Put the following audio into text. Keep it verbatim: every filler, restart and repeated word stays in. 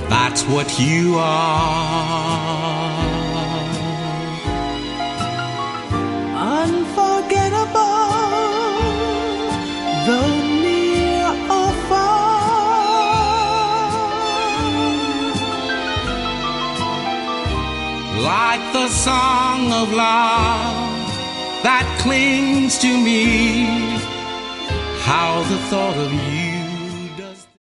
That's what you are. Unforgettable, though near or far. Like the song of love that clings to me, how the thought of you